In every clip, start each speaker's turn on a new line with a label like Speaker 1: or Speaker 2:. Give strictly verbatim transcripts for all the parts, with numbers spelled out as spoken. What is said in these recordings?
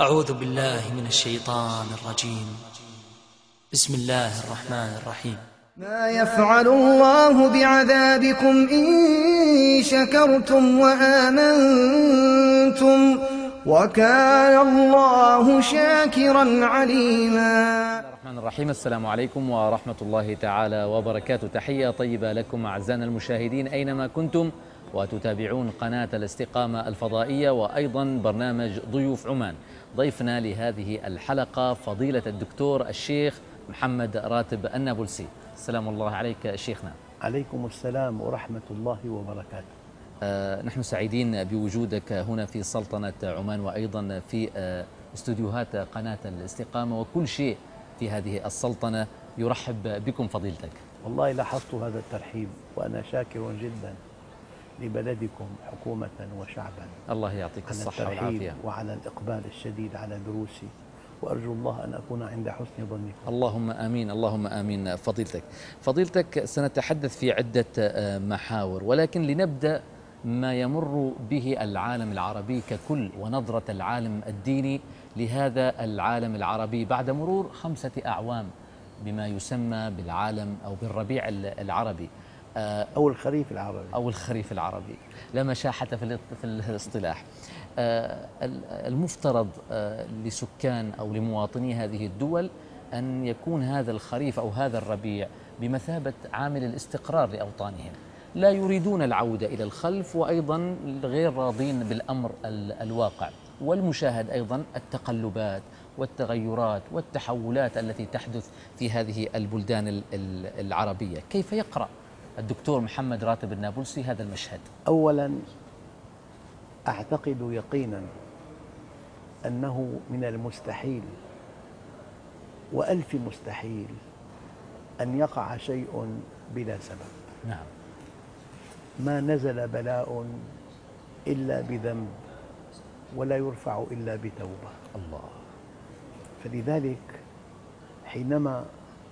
Speaker 1: أعوذ بالله من الشيطان الرجيم. بسم الله الرحمن الرحيم.
Speaker 2: ما يفعل الله بعذابكم إن شكرتم وآمنتم وكان الله شاكرا عليما.
Speaker 3: الرحمن الرحيم. السلام عليكم ورحمة الله تعالى وبركاته. تحية طيبة لكم أعزائنا المشاهدين أينما كنتم وتتابعون قناة الاستقامة الفضائية وأيضا برنامج ضيوف عمان. ضيفنا لهذه الحلقة فضيلة الدكتور الشيخ محمد راتب النابلسي. السلام الله عليك شيخنا.
Speaker 4: عليكم السلام ورحمة الله وبركاته.
Speaker 3: آه نحن سعيدين بوجودك هنا في سلطنة عمان وأيضا في آه استوديوهات قناة الاستقامة، وكل شيء في هذه السلطنة يرحب بكم فضيلتك.
Speaker 4: والله لاحظت هذا الترحيب وأنا شاكر جدا لبلدكم حكومة وشعبا.
Speaker 3: الله يعطيك الصحة والعافية.
Speaker 4: وعلى الإقبال الشديد على دروسي، وأرجو الله أن أكون عند حسن ظنكم.
Speaker 3: اللهم آمين اللهم آمين. فضيلتك فضيلتك سنتحدث في عدة محاور، ولكن لنبدأ ما يمر به العالم العربي ككل ونظرة العالم الديني لهذا العالم العربي بعد مرور خمسة أعوام بما يسمى بالعالم أو بالربيع العربي
Speaker 4: أو الخريف العربي
Speaker 3: أو الخريف العربي، لا مشاحة في الاصطلاح. المفترض لسكان أو لمواطني هذه الدول أن يكون هذا الخريف أو هذا الربيع بمثابة عامل الاستقرار لأوطانهم، لا يريدون العودة إلى الخلف، وأيضا غير راضين بالأمر الواقع والمشاهد أيضا التقلبات والتغيرات والتحولات التي تحدث في هذه البلدان العربية. كيف يقرأ الدكتور محمد راتب النابلسي هذا المشهد؟
Speaker 4: أولا أعتقد يقينا أنه من المستحيل وألف مستحيل أن يقع شيء بلا سبب.
Speaker 3: نعم.
Speaker 4: ما نزل بلاء إلا بذنب ولا يرفع إلا بتوبة.
Speaker 3: الله.
Speaker 4: فلذلك حينما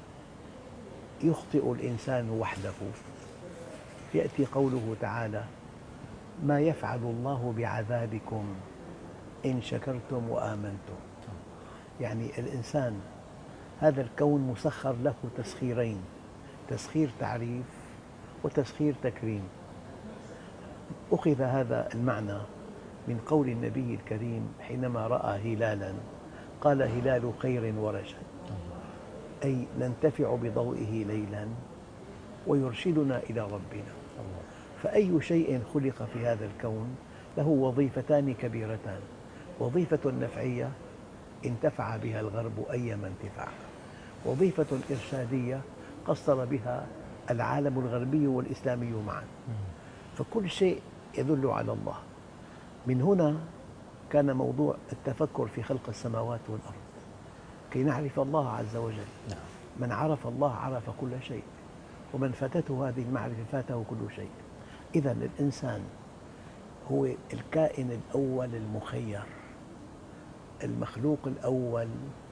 Speaker 4: يخطئ الإنسان وحده يأتي قوله تعالى: ما يفعل الله بعذابكم إن شكرتم وآمنتم. يعني الإنسان هذا الكون مسخر له تسخيرين، تسخير تعريف وتسخير تكريم. أخذ هذا المعنى من قول النبي الكريم حينما رأى هلالا قال: هلال خير ورشد، أي ننتفع بضوئه ليلا ويرشدنا إلى ربنا. فأي شيء خلق في هذا الكون له وظيفتان كبيرتان: وظيفة نفعية انتفع بها الغرب أيما انتفاع، وظيفة إرشادية قصر بها العالم الغربي والإسلامي معا. فكل شيء يدل على الله. من هنا كان موضوع التفكر في خلق السماوات والأرض كي نعرف الله عز وجل. من عرف الله عرف كل شيء، ومن فاتته هذه المعرفة فاته كل شيء. إذا الإنسان هو الكائن الأول المخير، المخلوق الأول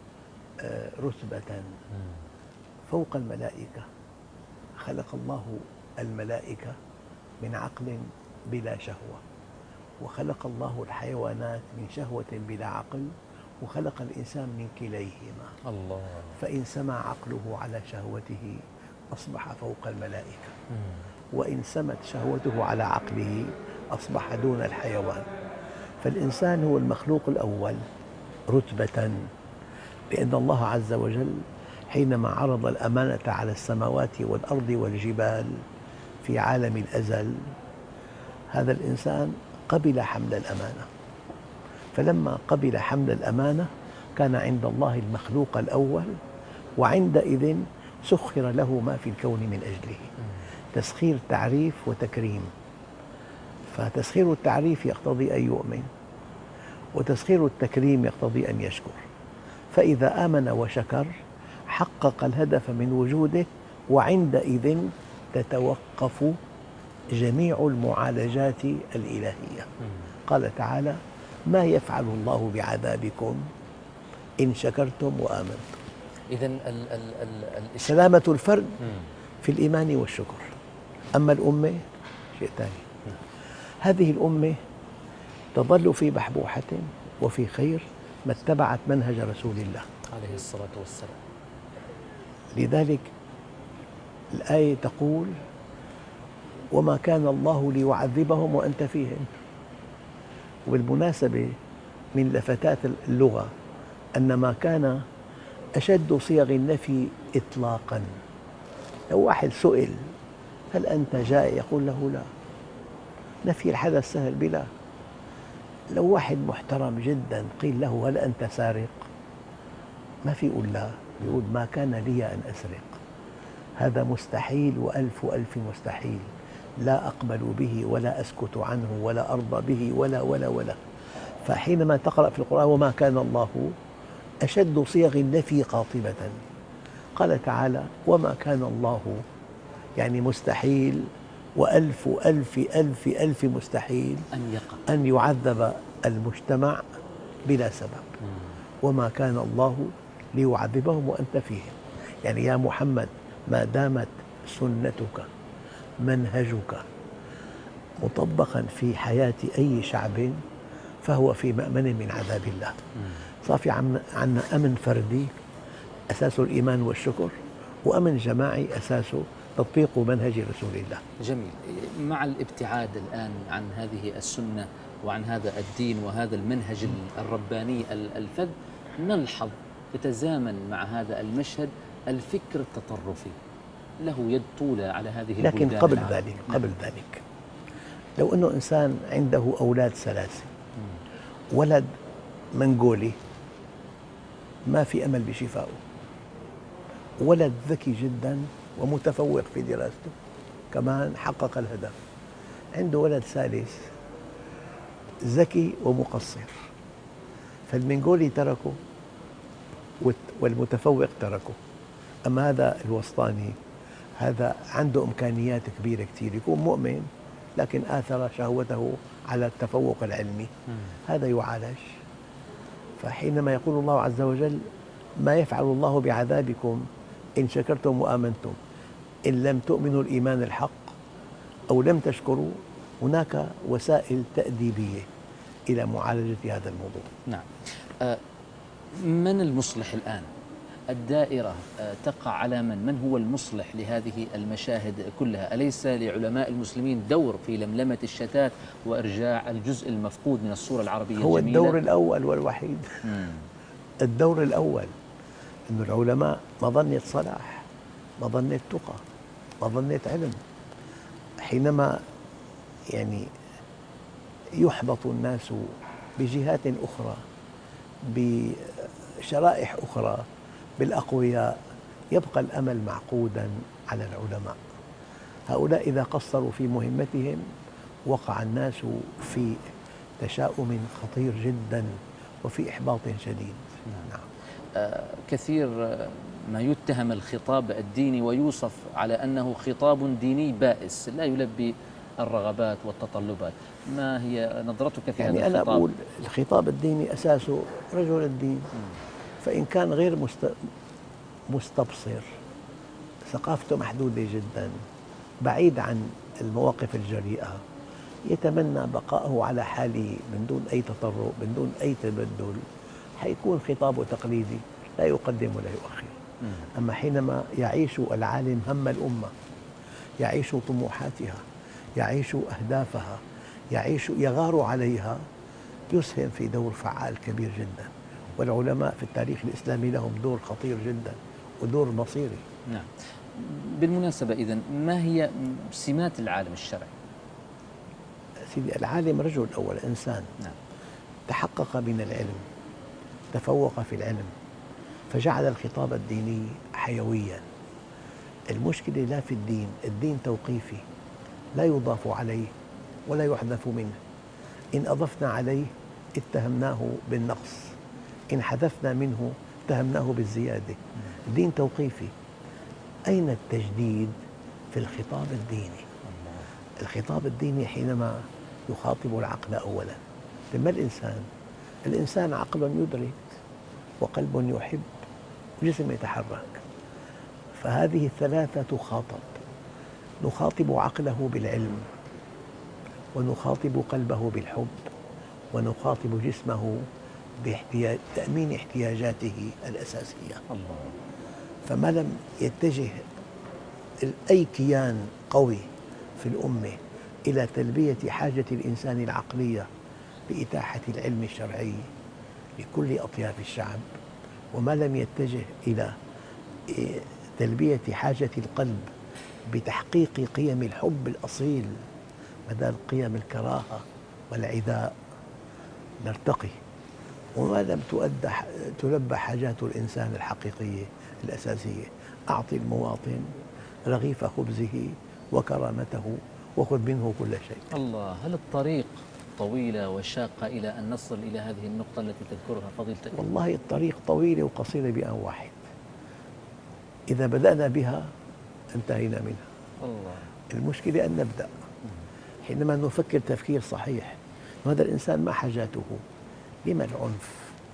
Speaker 4: رتبة فوق الملائكة. خلق الله الملائكة من عقل بلا شهوة، وخلق الله الحيوانات من شهوة بلا عقل، وخلق الإنسان من كليهما.
Speaker 3: الله.
Speaker 4: فإن سمع عقله على شهوته أصبح فوق الملائكة، وإن سمت شهوته على عقله أصبح دون الحيوان. فالإنسان هو المخلوق الأول رتبة، لأن الله عز وجل حينما عرض الأمانة على السماوات والأرض والجبال في عالم الأزل، هذا الإنسان قبل حمل الأمانة. فلما قبل حمل الأمانة كان عند الله المخلوق الأول، وعندئذ سخر له ما في الكون من أجله. تسخير تعريف وتكريم. فتسخير التعريف يقتضي أن يؤمن، وتسخير التكريم يقتضي أن يشكر. فإذا آمن وشكر حقق الهدف من وجوده، وعندئذ تتوقف جميع المعالجات الإلهية. قال تعالى: ما يفعل الله بعذابكم إن شكرتم وآمنتم.
Speaker 3: إذن
Speaker 4: سلامة الفرد في الإيمان والشكر، أما الأمة شيء ثاني. هذه الأمة تظل في بحبوحة وفي خير ما اتبعت منهج رسول الله
Speaker 3: عليه الصلاة والسلام.
Speaker 4: لذلك الآية تقول وما كان الله ليعذبهم وأنت فيهم. وبالمناسبة من لفتات اللغة أن ما كان أشد صيغ النفي إطلاقاً. لو واحد سئل هل أنت جائع يقول له لا. نفي الحدث سهل بلا. لو واحد محترم جداً قيل له هل أنت سارق ما في يقول لا، يقول ما كان لي أن أسرق، هذا مستحيل وألف ألف مستحيل، لا أقبل به ولا أسكت عنه ولا أرضى به ولا ولا ولا. فحينما تقرأ في القرآن وما كان الله أشد صيغ النفي قاطبة. قال تعالى وما كان الله يعني مستحيل وألف ألف ألف ألف مستحيل
Speaker 3: أن يقع
Speaker 4: أن يعذب المجتمع بلا سبب. وما كان الله ليعذبهم وأنت فيهم. يعني يا محمد ما دامت سنتك منهجك مطبقا في حياة أي شعب فهو في مأمن من عذاب الله. صافي عنا أمن فردي أساسه الإيمان والشكر، وأمن جماعي أساسه تطبيق منهج رسول الله.
Speaker 3: جميل. مع الابتعاد الآن عن هذه السنة وعن هذا الدين وهذا المنهج الرباني الفذ، نلحظ يتزامن مع هذا المشهد الفكر التطرفي له يد طولة على هذه البلدان.
Speaker 4: لكن قبل ذلك قبل ذلك لو أنه إنسان عنده أولاد ثلاثة، ولد منغولي ما في أمل بشفائه، ولد ذكي جدا ومتفوق في دراسته كمان حقق الهدف، عنده ولد ثالث ذكي ومقصر، فالمنغولي تركه والمتفوق تركه. أما هذا الوسطاني هذا عنده إمكانيات كبيرة كثير، يكون مؤمن لكن آثر شهوته على التفوق العلمي، هذا يعالج. فحينما يقول الله عز وجل ما يفعل الله بعذابكم إن شكرتم وآمنتم إن لم تؤمنوا الإيمان الحق أو لم تشكروا، هناك وسائل تأديبية إلى معالجة هذا الموضوع.
Speaker 3: نعم. آه من المصلح الآن؟ الدائرة آه تقع على من؟ من هو المصلح لهذه المشاهد كلها؟ أليس لعلماء المسلمين دور في لملمة الشتات وإرجاع الجزء المفقود من الصورة العربية
Speaker 4: هو
Speaker 3: الجميلة؟
Speaker 4: الدور الأول والوحيد. الدور الأول أن العلماء مظنة صلاح، مظنة تقى، مظنة علم. حينما يعني يحبط الناس بجهات أخرى بشرائح أخرى بالأقوياء، يبقى الأمل معقودا على العلماء. هؤلاء إذا قصروا في مهمتهم وقع الناس في تشاؤم خطير جدا وفي إحباط شديد.
Speaker 3: نعم. آه كثير ما يتهم الخطاب الديني ويوصف على أنه خطاب ديني بائس لا يلبي الرغبات والتطلبات. ما هي نظرتك في
Speaker 4: يعني
Speaker 3: هذا الخطاب؟
Speaker 4: أنا أقول الخطاب الديني أساسه رجل الدين، فإن كان غير مستبصر، ثقافته محدودة جدا، بعيد عن المواقف الجريئة، يتمنى بقاءه على حاله من دون أي تطرق، من دون أي تبدل، حيكون خطابه تقليدي لا يقدم ولا يؤخر. أما حينما يعيش العالم هم الأمة، يعيش طموحاتها، يعيش أهدافها، يعيش يغار عليها، يسهم في دور فعال كبير جدا. والعلماء في التاريخ الإسلامي لهم دور خطير جدا ودور مصيري.
Speaker 3: نعم. بالمناسبة إذن ما هي سمات العالم الشرعي؟
Speaker 4: سيدي العالم رجل أول إنسان.
Speaker 3: نعم.
Speaker 4: تحقق من العلم، تفوق في العلم، فجعل الخطاب الديني حيويا. المشكلة لا في الدين، الدين توقيفي لا يضاف عليه ولا يحذف منه. إن أضفنا عليه اتهمناه بالنقص، إن حذفنا منه اتهمناه بالزيادة. الدين توقيفي. أين التجديد في الخطاب الديني؟ الخطاب الديني حينما يخاطب العقل أولا. لما الإنسان الإنسان عقل يدرك وقلب يحب وجسم يتحرك، فهذه الثلاثة تخاطب. نخاطب عقله بالعلم، ونخاطب قلبه بالحب، ونخاطب جسمه باحتياج تأمين احتياجاته الأساسية.
Speaker 3: الله.
Speaker 4: فما لم يتجه أي كيان قوي في الأمة إلى تلبية حاجة الإنسان العقلية بإتاحة العلم الشرعي لكل أطياف الشعب، وما لم يتجه إلى تلبية حاجة القلب بتحقيق قيم الحب الأصيل بدل قيم الكراهة والعداء، نرتقي. وما لم تؤدى تلبى حاجات الإنسان الحقيقية الأساسية، أعطي المواطن رغيف خبزه وكرامته وخذ منه كل شيء.
Speaker 3: الله. هل الطريق طويلة وشاقة إلى أن نصل إلى هذه النقطة التي تذكرها فضيلتك؟
Speaker 4: والله الطريق طويلة وقصيرة بآن واحد. إذا بدأنا بها انتهينا منها.
Speaker 3: الله.
Speaker 4: المشكلة أن نبدأ. حينما نفكر تفكير صحيح، هذا الإنسان ما حاجاته؟ لما العنف؟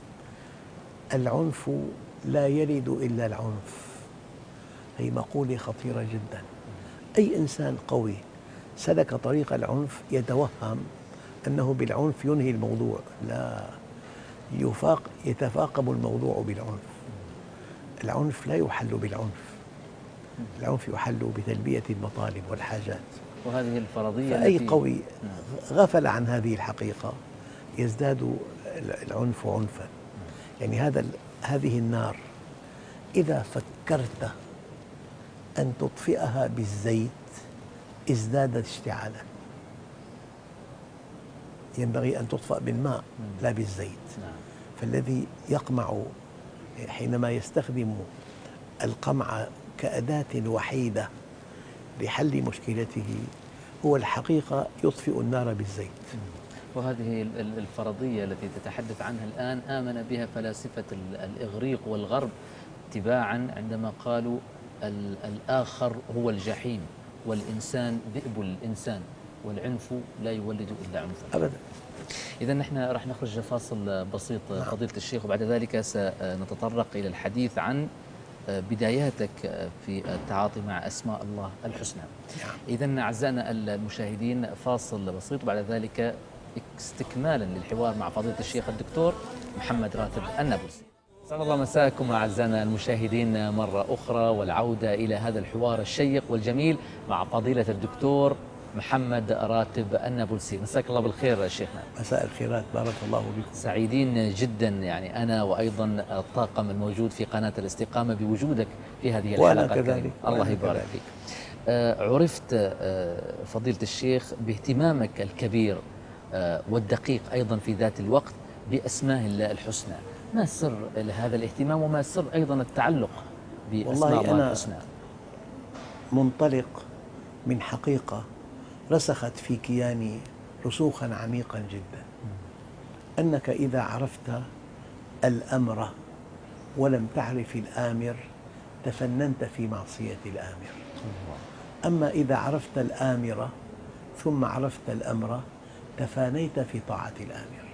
Speaker 4: العنف لا يلد إلا العنف. هي مقولة خطيرة جدا. أي إنسان قوي سلك طريق العنف يتوهم أنه بالعنف ينهي الموضوع. لا، يفاق يتفاقم الموضوع بالعنف. العنف لا يحل بالعنف، العنف يحل بتلبية المطالب والحاجات.
Speaker 3: وهذه الفرضية
Speaker 4: فأي
Speaker 3: التي
Speaker 4: قوي غفل عن هذه الحقيقة يزداد العنف عنفا. يعني هذا هذه النار إذا فكرت أن تطفئها بالزيت ازدادت اشتعالا. ينبغي أن تطفأ بالماء لا بالزيت. فالذي يقمع حينما يستخدم القمع كأداة وحيدة لحل مشكلته هو الحقيقة يطفئ النار بالزيت.
Speaker 3: وهذه الفرضية التي تتحدث عنها الآن آمن بها فلاسفة الإغريق والغرب تباعا عندما قالوا الآخر هو الجحيم والإنسان ذئب الإنسان والعنف لا يولد إلا عنفا.
Speaker 4: أبدا.
Speaker 3: إذا نحن راح نخرج فاصل بسيط فضيلة الشيخ، وبعد ذلك سنتطرق إلى الحديث عن بداياتك في التعاطي مع أسماء الله الحسنى. إذا أعزائنا المشاهدين فاصل بسيط، وبعد ذلك استكمالا للحوار مع فضيلة الشيخ الدكتور محمد راتب النابلسي. سعد الله مساءكم أعزائنا المشاهدين مرة أخرى، والعودة إلى هذا الحوار الشيق والجميل مع فضيلة الدكتور محمد راتب النابلسي. مساك الله بالخير شيخنا.
Speaker 4: مساء الخيرات، بارك الله بكم.
Speaker 3: سعيدين جدا يعني أنا وأيضا الطاقم الموجود في قناة الاستقامة بوجودك في هذه الحلقة.
Speaker 4: وأنا كذلك.
Speaker 3: الله يبارك فيك. آه عرفت آه فضيلة الشيخ باهتمامك الكبير آه والدقيق أيضا في ذات الوقت بأسماء الله الحسنى. ما سر هذا الاهتمام وما سر أيضا التعلق بأسماء الله الحسنى؟
Speaker 4: منطلق من حقيقة رسخت في كياني رسوخا عميقا جدا، أنك إذا عرفت الأمر ولم تعرف الآمر تفننت في معصية الآمر. أما إذا عرفت الآمر ثم عرفت الأمر تفانيت في طاعة الآمر.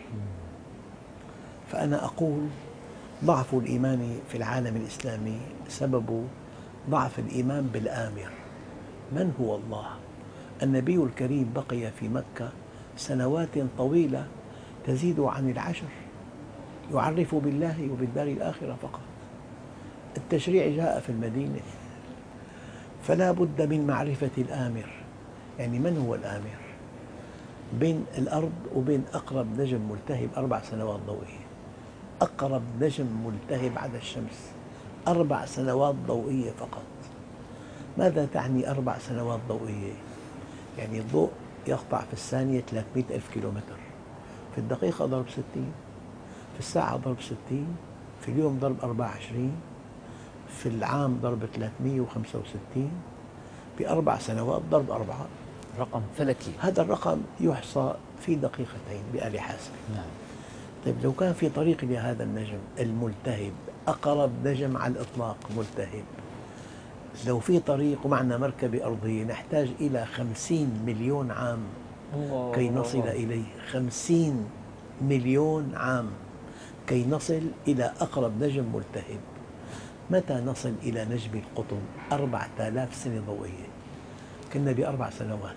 Speaker 4: فأنا أقول ضعف الإيمان في العالم الإسلامي سبب ضعف الإيمان بالآمر. من هو الله؟ النبي الكريم بقي في مكة سنوات طويلة تزيد عن العشر يعرف بالله وبالدار الآخرة فقط. التشريع جاء في المدينة، فلا بد من معرفة الآمر. يعني من هو الآمر؟ بين الأرض وبين أقرب نجم ملتهب أربع سنوات ضوئية. أقرب نجم ملتهب على الشمس أربع سنوات ضوئية فقط. ماذا تعني أربع سنوات ضوئية؟ يعني الضوء يقطع في الثانية ثلاثمئة ألف كيلومتر، في الدقيقة ضرب ستين، في الساعة ضرب ستين، في اليوم ضرب أربعة وعشرين، في العام ضرب ثلاثمئة وخمسة وستين، بأربع سنوات ضرب أربعة.
Speaker 3: رقم فلكي.
Speaker 4: هذا الرقم يحصى في دقيقتين بآلة حاسبة.
Speaker 3: نعم.
Speaker 4: طيب لو كان في طريق لهذا النجم الملتهب، أقرب نجم على الإطلاق ملتهب، لو في طريق ومعنا مركبة أرضية نحتاج إلى خمسين مليون عام كي نصل إليه. خمسين مليون عام كي نصل إلى أقرب نجم ملتهب. متى نصل إلى نجم القطب؟ أربعة آلاف سنة ضوئية، كنا بأربع سنوات.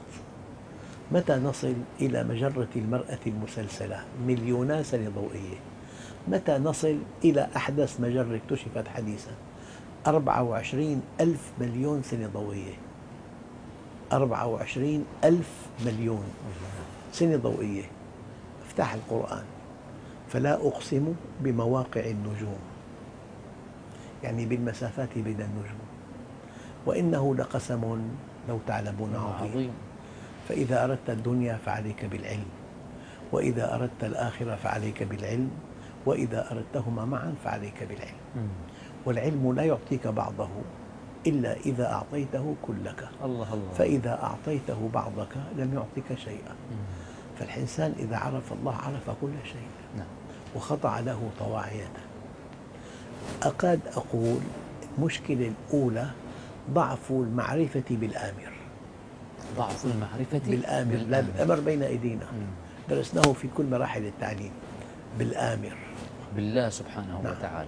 Speaker 4: متى نصل إلى مجرة المرأة المسلسلة؟ مليونا سنة ضوئية. متى نصل إلى أحدث مجرة اكتشفت حديثا؟ أربعة وعشرين ألف مليون سنة ضوئية. أربعة وعشرين ألف مليون سنة ضوئية. افتح القرآن: فلا أقسم بمواقع النجوم، يعني بالمسافات بين النجوم، وإنه لقسم لو تعلمون عظيم. فإذا أردت الدنيا فعليك بالعلم، وإذا أردت الآخرة فعليك بالعلم، وإذا أردتهما معا فعليك بالعلم. والعلم لا يعطيك بعضه إلا إذا أعطيته كلك. الله الله. فإذا أعطيته بعضك لم يعطيك شيئا. فالإنسان إذا عرف الله عرف كل شيء. نعم. وخضع له طواعيته. أكاد أقول المشكلة الأولى ضعف المعرفة بالآمر.
Speaker 3: ضعف المعرفة
Speaker 4: بالآمر. لا، الأمر بين أيدينا. مم. درسناه في كل مراحل التعليم. بالآمر،
Speaker 3: بالله سبحانه نعم. وتعالى.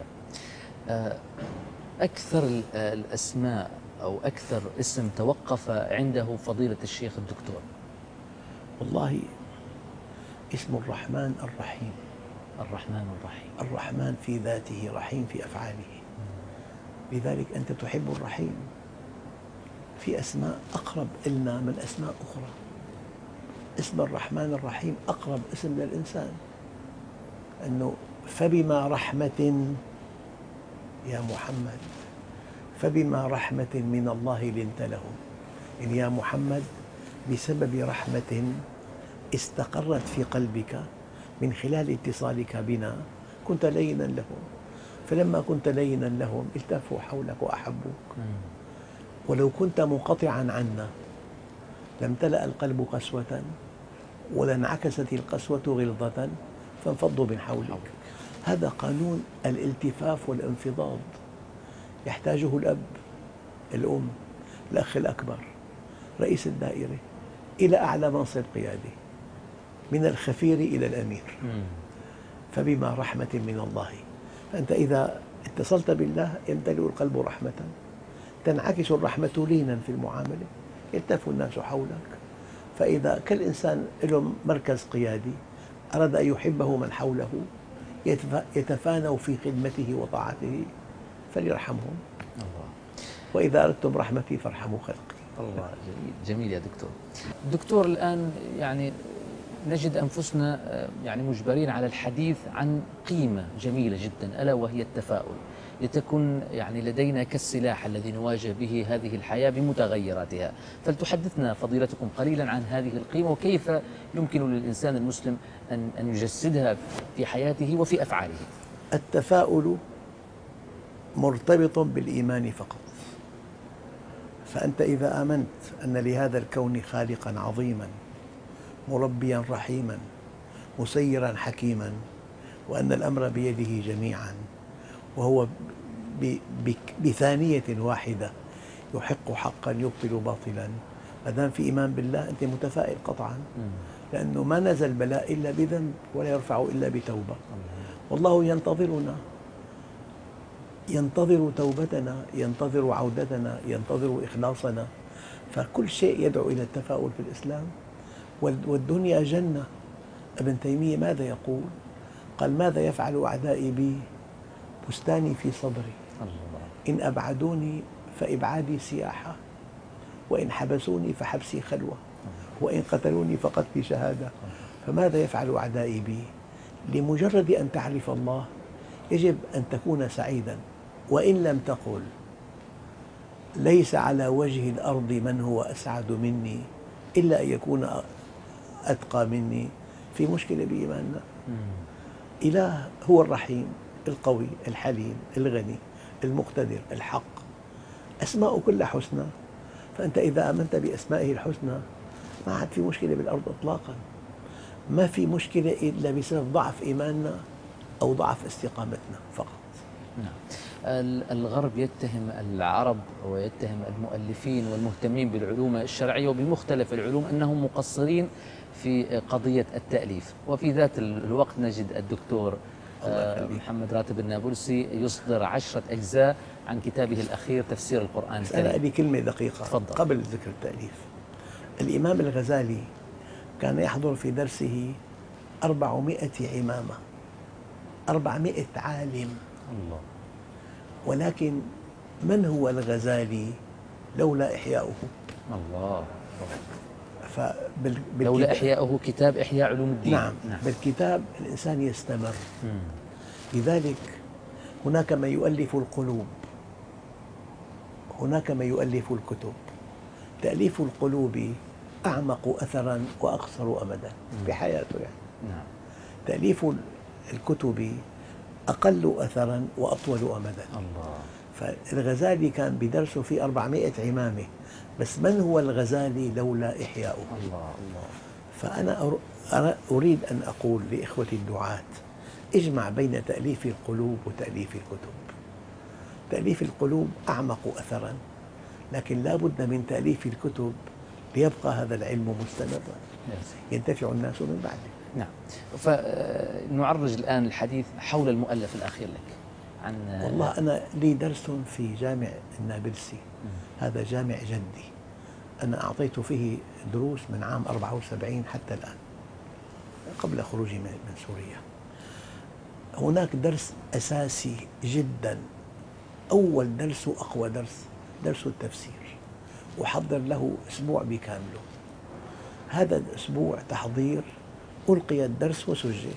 Speaker 3: أكثر الأسماء أو أكثر اسم توقف عنده فضيلة الشيخ الدكتور؟
Speaker 4: والله اسم الرحمن الرحيم.
Speaker 3: الرحمن الرحيم.
Speaker 4: الرحمن في ذاته، رحيم في أفعاله. لذلك أنت تحب الرحيم. في أسماء أقرب إلنا من أسماء أخرى. اسم الرحمن الرحيم أقرب اسم للإنسان، أنه فبما رحمة يا محمد، فبما رحمة من الله لنت لهم. يعني يا محمد بسبب رحمة استقرت في قلبك من خلال اتصالك بنا كنت لينا لهم، فلما كنت لينا لهم التفوا حولك وأحبوك. ولو كنت منقطعا عنا لامتلأ القلب قسوة ولانعكست القسوة غلظة فانفضوا من حولك. هذا قانون الالتفاف والانفضاض يحتاجه الأب، الأم، الأخ الأكبر، رئيس الدائرة، إلى أعلى منصب قيادي، من الخفير إلى الأمير. فبما رحمة من الله. فأنت إذا اتصلت بالله يمتلئ القلب رحمة، تنعكس الرحمة لينا في المعاملة، يلتف الناس حولك. فإذا كل إنسان له مركز قيادي أراد أن يحبه من حوله يتفانوا في خدمته وطاعته فليرحمهم. الله. وإذا أردتم رحمتي فارحموا خلقي.
Speaker 3: الله، جميل جميل يا دكتور. دكتور، الآن يعني نجد أنفسنا يعني مجبرين على الحديث عن قيمة جميلة جدا ألا وهي التفاؤل، لتكن يعني لدينا كالسلاح الذي نواجه به هذه الحياة بمتغيراتها. فلتحدثنا فضيلتكم قليلا عن هذه القيمة وكيف يمكن للإنسان المسلم أن أن يجسدها في حياته وفي أفعاله.
Speaker 4: التفاؤل مرتبط بالإيمان فقط. فأنت إذا آمنت أن لهذا الكون خالقا عظيما مربيا رحيما مسيرا حكيما، وأن الأمر بيده جميعا، وهو بثانية واحدة يحق حقا يبطل باطلا، ما دام في إيمان بالله أنت متفائل قطعا، لأنه ما نزل بلاء إلا بذنب ولا يرفع إلا بتوبة. والله ينتظرنا، ينتظر توبتنا، ينتظر عودتنا، ينتظر إخلاصنا. فكل شيء يدعو إلى التفاؤل في الإسلام. والدنيا جنة. ابن تيمية ماذا يقول؟ قال: ماذا يفعل أعدائي بي؟ بستاني في صدري، إن أبعدوني فإبعادي سياحة، وإن حبسوني فحبسي خلوة، وإن قتلوني فقتلي شهادة. فماذا يفعل أعدائي بي؟ لمجرد أن تعرف الله يجب أن تكون سعيدا، وإن لم تقل ليس على وجه الأرض من هو أسعد مني إلا أن يكون أتقى مني، في مشكلة بإيماننا. إله هو الرحيم القوي الحليم الغني المقتدر الحق، أسماء كلها حسنى. فأنت إذا آمنت بأسمائه الحسنى ما عاد في مشكلة بالأرض إطلاقا. ما في مشكلة إلا بسبب ضعف إيماننا أو ضعف استقامتنا فقط.
Speaker 3: نعم. الغرب يتهم العرب ويتهم المؤلفين والمهتمين بالعلوم الشرعية وبمختلف العلوم أنهم مقصرين في قضية التأليف، وفي ذات الوقت نجد الدكتور محمد راتب النابلسي يصدر عشرة أجزاء عن كتابه الأخير تفسير القرآن الكريم.
Speaker 4: أنا لي كلمة دقيقة
Speaker 3: تفضل.
Speaker 4: قبل ذكر التأليف. الإمام الغزالي كان يحضر في درسه أربعمائة عمامة، أربعمائة عالم.
Speaker 3: الله.
Speaker 4: ولكن من هو الغزالي لولا إحياؤه؟
Speaker 3: الله.
Speaker 4: فبال...
Speaker 3: لولا إحياؤه كتاب إحياء علوم الدين.
Speaker 4: نعم. نعم. بالكتاب الإنسان يستمر. مم. لذلك هناك من يؤلف القلوب، هناك من يؤلف الكتب. تأليف القلوب أعمق أثرا وأقصر أمدا في حياته يعني. نعم. تأليف الكتب أقل أثرا وأطول أمدا. الله. فالغزالي كان بدرسه في أربعمائة عمامة، بس من هو الغزالي لولا إحياؤه؟ الله الله. فأنا أريد أن أقول لإخوتي الدعاة اجمع بين تأليف القلوب وتأليف الكتب. تأليف القلوب أعمق أثرا، لكن لا بد من تأليف الكتب ليبقى هذا العلم مستمرا ينتفع الناس من بعده.
Speaker 3: نعم. فنعرج الآن الحديث حول المؤلف الأخير لك عن
Speaker 4: والله أنا لي درس في جامع النابلسي. م. هذا جامع جدي، أنا أعطيت فيه دروس من عام أربعة وسبعين حتى الآن قبل خروجي من سوريا. هناك درس أساسي جدا، أول درس وأقوى درس، درس التفسير، وحضر له أسبوع بكامله. هذا الأسبوع تحضير، ألقي الدرس وسجل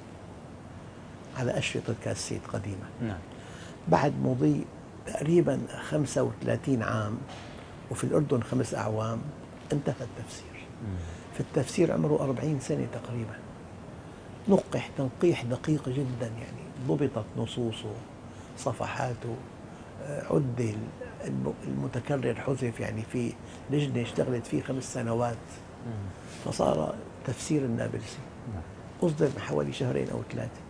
Speaker 4: على أشرطة كاسيت قديمة. نعم. بعد مضي تقريبا خمسة وثلاثين عام وفي الأردن خمس أعوام انتهى التفسير. مم. في التفسير عمره أربعين سنة تقريبا، نقح تنقيح دقيق جدا، يعني ضبطت نصوصه، صفحاته، عدل، المتكرر حذف، يعني في لجنة اشتغلت فيه خمس سنوات. مم. فصار تفسير النابلسي. نعم. أصدر من حوالي شهرين أو ثلاثة.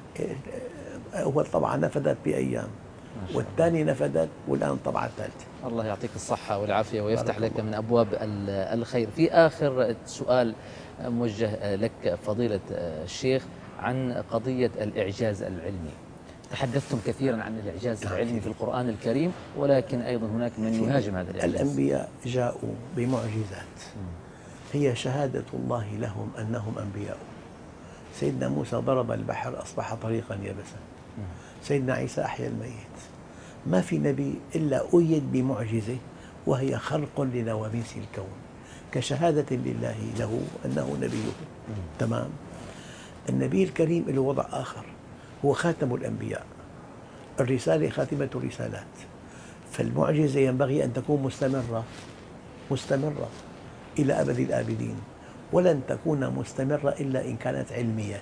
Speaker 4: أول طبعة نفذت بأيام، والثاني نفذت، والآن طبعة الثالثة.
Speaker 3: الله يعطيك الصحة والعافية ويفتح لك من أبواب الخير. في آخر سؤال موجه لك فضيلة الشيخ عن قضية الإعجاز العلمي. تحدثتم كثيرا عن الإعجاز العلمي في القرآن الكريم، ولكن أيضا هناك من يهاجم هذا الإعجاز.
Speaker 4: الأنبياء جاءوا بمعجزات هي شهادة الله لهم أنهم أنبياء. سيدنا موسى ضرب البحر أصبح طريقا يبسا. سيدنا عيسى أحيا الميت. ما في نبي إلا أيد بمعجزة وهي خرق لنواميس الكون، كشهادة لله له أنه نبيه. تمام. النبي الكريم له وضع آخر، هو خاتم الأنبياء، الرسالة خاتمة الرسالات، فالمعجزة ينبغي أن تكون مستمرة مستمرة إلى أبد الآبدين، ولن تكون مستمرة إلا إن كانت علمية.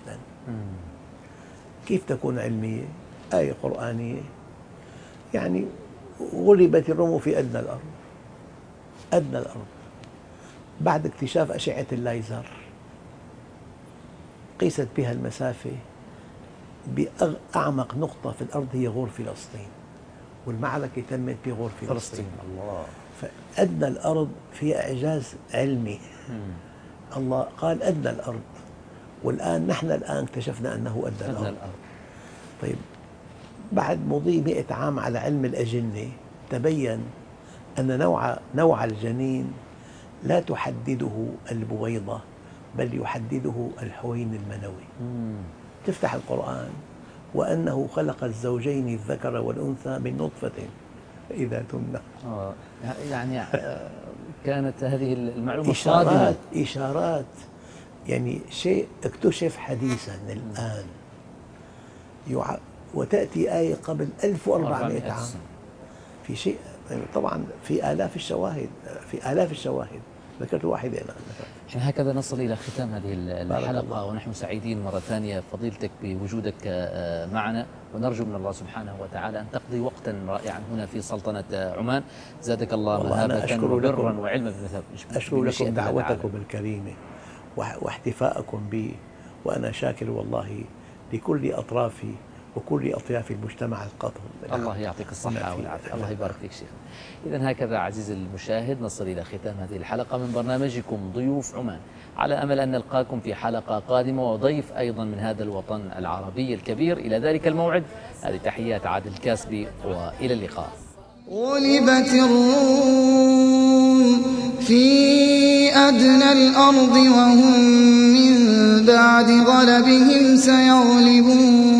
Speaker 4: كيف تكون علمية؟ آية قرآنية، يعني غلبت الروم في أدنى الأرض، أدنى الأرض، بعد اكتشاف أشعة الليزر قيست بها المسافة بأعمق نقطة في الأرض هي غور فلسطين، والمعركة تمت بغور فلسطين. فلسطين. الله. فأدنى الأرض فيها إعجاز علمي. مم. الله قال أدنى الأرض، والآن نحن الآن اكتشفنا أنه أدنى الأرض. الأرض. طيب، بعد مضي مئة عام على علم الأجنة تبين أن نوع نوع الجنين لا تحدده البويضة، بل يحدده الحوين المنوي. مم. تفتح القرآن وأنه خلق الزوجين الذكر والأنثى من نطفة إذا تمنى.
Speaker 3: آه يعني كانت هذه المعلومة
Speaker 4: إشارات
Speaker 3: صادمة.
Speaker 4: إشارات يعني شيء اكتشف حديثا الآن، يع... وتأتي آية قبل ألف وأربعمائة عام في شيء. طبعا في آلاف الشواهد، في آلاف الشواهد، ذكرت واحدة أنا.
Speaker 3: احنا هكذا نصل إلى ختام هذه الحلقة، ونحن سعيدين مرة ثانية فضيلتك بوجودك معنا، ونرجو من الله سبحانه وتعالى أن تقضي وقتا رائعا هنا في سلطنة عمان. زادك الله مهابة وبرا وعلما بمثابة.
Speaker 4: أشكر لكم دعوتكم الكريمة واحتفاءكم بي، وأنا شاكر والله لكل أطرافي وكل أطياف المجتمع القطر.
Speaker 3: الله يعطيك الصحة والعافية. الله يبارك فيك شيخ. إذن هكذا عزيزي المشاهد نصل إلى ختام هذه الحلقة من برنامجكم ضيوف عمان، على أمل أن نلقاكم في حلقة قادمة وضيف أيضا من هذا الوطن العربي الكبير. إلى ذلك الموعد، هذه تحيات عادل الكاسبي، وإلى اللقاء.
Speaker 2: غلبت الروم في أدنى الأرض وهم من بعد غلبهم سيغلبون.